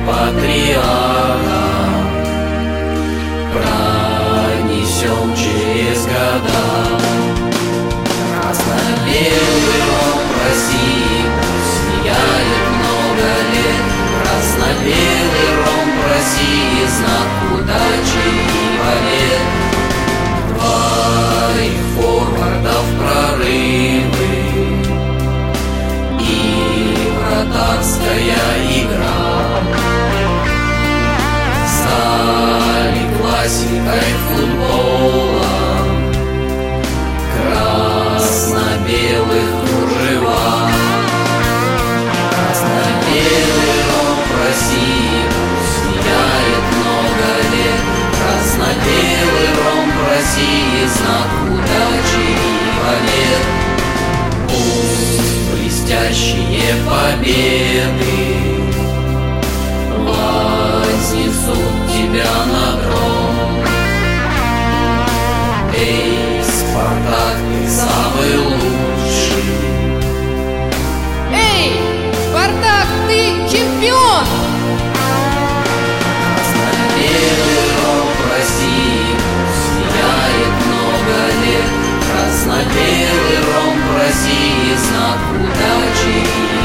патриарха пронесем через года. Красно-белый ромб России пусть сияет много лет. Красно-белый ромб России — знак удачи и побед. Твоих форвардов прорывы и вратарская игра стали классикой футбола. Красно-белых кружева. Красно-белый ромб России пусть сияет много лет. Красно-белый ромб России — знак удачи и побед. Пусть блестящие победы вознесут тебя на трон. Эй, Спартак, ты самый лучший. Эй, Спартак, ты чемпион! Красно-белый ромб России пусть сияет много лет. Красно-белый ромб России — знак удачи и